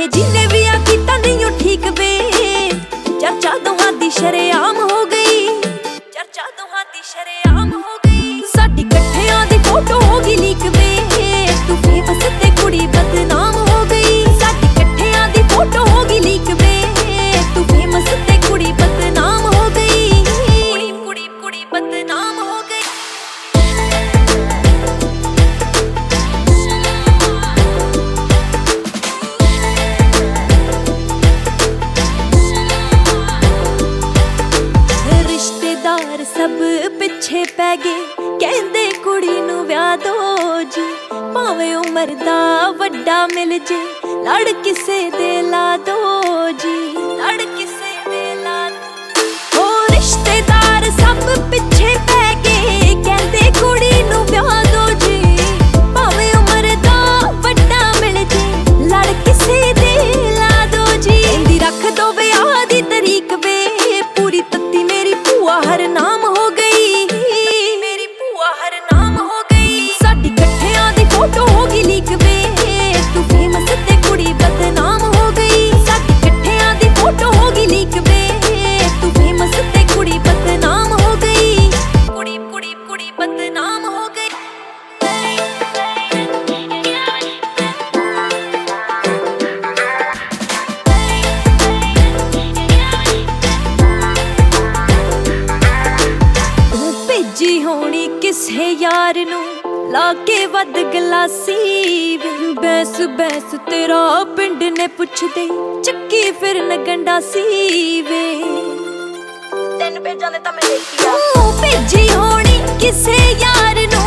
जिन्ने भी आ कीता नहीं ओ ठीक वे चर्चा दोहां दी शरेआम हो गई चर्चा दोहां दी शरेआम हो गई साडी कट्ठियां दी फोटो हो गई लीक वे तू फेमस ते कुड़ी बदनाम हो गई साडी कट्ठियां दी फोटो हो गई लीक वे तू फेमस ते कुड़ी बदनाम हो गई कुड़ी कुड़ी कुड़ी बदनाम हो गई रिश्तेदार सब पिछे पै गए कहंदे कुड़ी नू विआह दो जी भावें उमर दा वड्डा मिल जे लड़ किसे दे ला दो जी लड़ किसे दे ला दो ओ रिश्तेदार सब पिछे पै गए कहंदे कुड़ी नू विआह दो जी भावें उमर दा वड्डा मिल जे लड़ किसे दे ला दो जी इंदी रख दो विआह दी तरीक वे पूरी तत्ती मेरी भूआ हर नाम हो गई मेरी भूआ हर नाम हो गई साडी कट्ठियां दी फोटो हो गई लीक वे तू फेमस ते कुड़ी बदनाम हो गई साडी कट्ठियां दी फोटो हो गई लीक वे तू फेमस ते कुड़ी बदनाम हो गई कुड़ी कुड़ी कुड़ी बदनाम हो गई भेजी होनी किसे यार नू लाके वध गलासी बैस बैस तेरा पिंड ने पुछदे चक्की फिर न गंडासी वे तेन भेजा ने ता मैं देखी भेजी होनी किसे यार नू